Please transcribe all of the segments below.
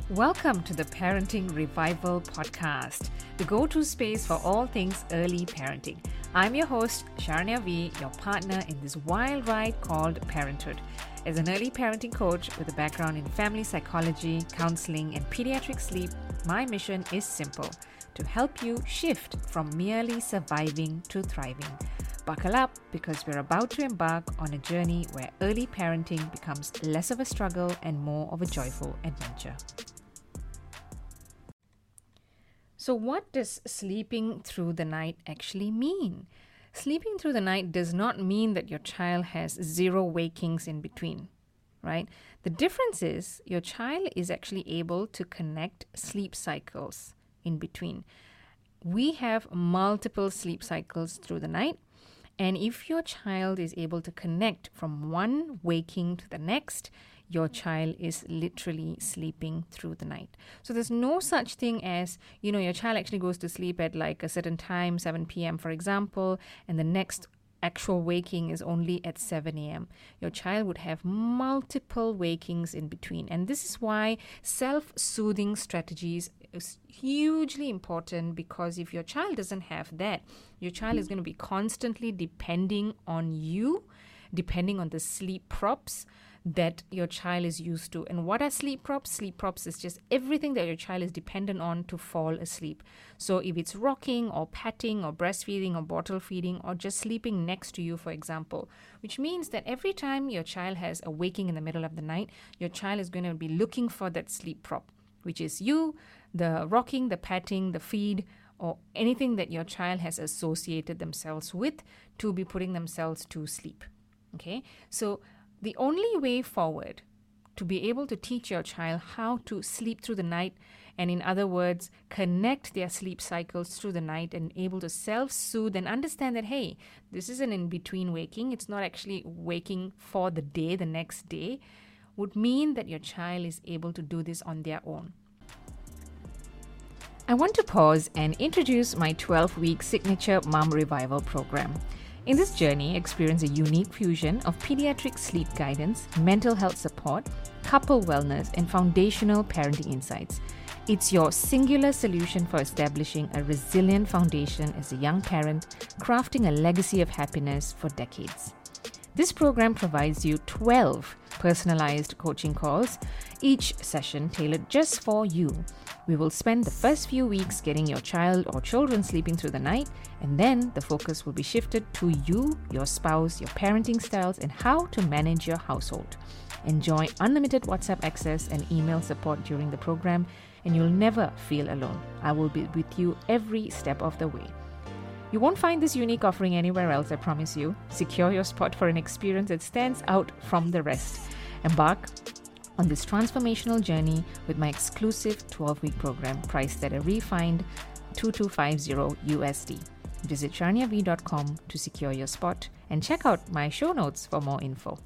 Welcome to the Parenting Revival Podcast, the go-to space for all things early parenting. I'm your host, Sharanya V, your partner in this wild ride called parenthood. As an early parenting coach with a background in family psychology, counseling, and pediatric sleep, my mission is simple: to help you shift from merely surviving to thriving. Buckle up, because we're about to embark on a journey where early parenting becomes less of a struggle and more of a joyful adventure. So what does sleeping through the night actually mean? Sleeping through the night does not mean that your child has zero wakings in between, right? The difference is your child is actually able to connect sleep cycles in between. We have multiple sleep cycles through the night. And if your child is able to connect from one waking to the next, your child is literally sleeping through the night. So there's no such thing as, your child actually goes to sleep at like a certain time, 7 p.m., for example, and the next actual waking is only at 7 a.m. Your child would have multiple wakings in between. And this is why self-soothing strategies is hugely important, because if your child doesn't have that, your child is going to be constantly depending on you, depending on the sleep props that your child is used to. And what are sleep props? Sleep props is just everything that your child is dependent on to fall asleep. So if it's rocking or patting or breastfeeding or bottle feeding or just sleeping next to you, for example, which means that every time your child has a waking in the middle of the night, your child is going to be looking for that sleep prop, which is you, the rocking, the patting, the feed, or anything that your child has associated themselves with to be putting themselves to sleep. Okay, so the only way forward to be able to teach your child how to sleep through the night, and in other words, connect their sleep cycles through the night and able to self-soothe and understand that, hey, this is an in-between waking, it's not actually waking for the day, the next day, would mean that your child is able to do this on their own. I want to pause and introduce my 12-week signature Mom Revival program. In this journey, experience a unique fusion of pediatric sleep guidance, mental health support, couple wellness, and foundational parenting insights. It's your singular solution for establishing a resilient foundation as a young parent, crafting a legacy of happiness for decades. This program provides you 12 personalized coaching calls, each session tailored just for you. We will spend the first few weeks getting your child or children sleeping through the night, and then the focus will be shifted to you, your spouse, your parenting styles, and how to manage your household. Enjoy unlimited WhatsApp access and email support during the program, and you'll never feel alone. I will be with you every step of the way. You won't find this unique offering anywhere else, I promise you. Secure your spot for an experience that stands out from the rest. Embark on this transformational journey with my exclusive 12-week program priced at a refined $2250 USD. Visit sharnyav.com to secure your spot and check out my show notes for more info.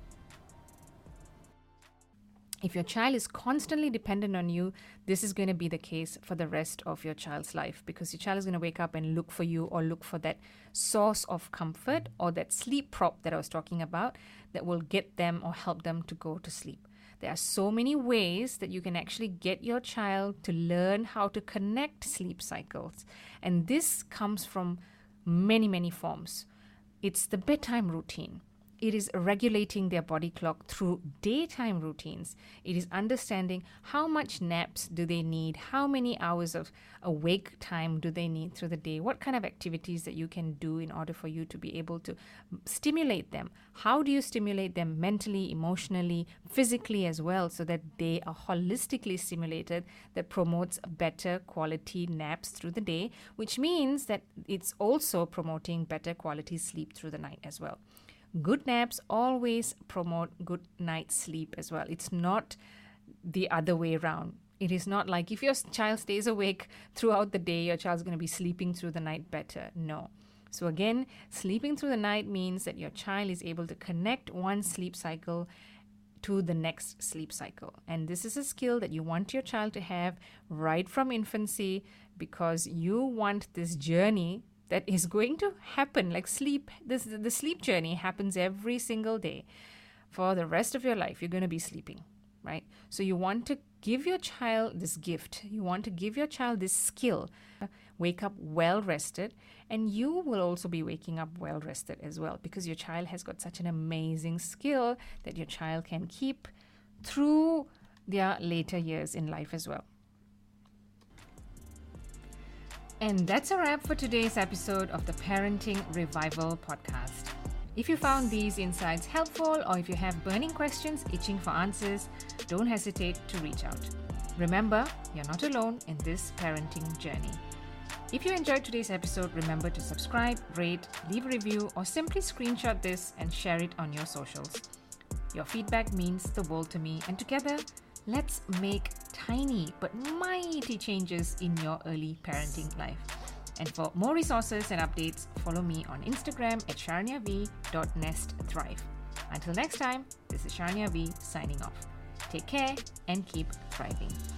If your child is constantly dependent on you, this is going to be the case for the rest of your child's life, because your child is going to wake up and look for you, or look for that source of comfort or that sleep prop that I was talking about that will get them or help them to go to sleep. There are so many ways that you can actually get your child to learn how to connect sleep cycles. And this comes from many, many forms. It's the bedtime routine. It is regulating their body clock through daytime routines. It is understanding how much naps do they need, how many hours of awake time do they need through the day, what kind of activities that you can do in order for you to be able to stimulate them. How do you stimulate them mentally, emotionally, physically as well, so that they are holistically stimulated, that promotes better quality naps through the day, which means that it's also promoting better quality sleep through the night as well. Good naps always promote good night's sleep as well. It's not the other way around. It is not like if your child stays awake throughout the day, your child's going to be sleeping through the night better. No. So again, sleeping through the night means that your child is able to connect one sleep cycle to the next sleep cycle. And this is a skill that you want your child to have right from infancy, because you want this journey that is going to happen, like sleep. The sleep journey happens every single day. For the rest of your life, you're going to be sleeping, right? So you want to give your child this gift. You want to give your child this skill. Wake up well rested, and you will also be waking up well rested as well, because your child has got such an amazing skill that your child can keep through their later years in life as well. And that's a wrap for today's episode of the Parenting Revival podcast. If you found these insights helpful, or if you have burning questions itching for answers, don't hesitate to reach out. Remember, you're not alone in this parenting journey. If you enjoyed today's episode, remember to subscribe, rate, leave a review, or simply screenshot this and share it on your socials. Your feedback means the world to me, and together, let's make tiny but mighty changes in your early parenting life. And for more resources and updates, follow me on Instagram at sharnyav.nestthrive. Until next time, this is Sharnya V signing off. Take care and keep thriving.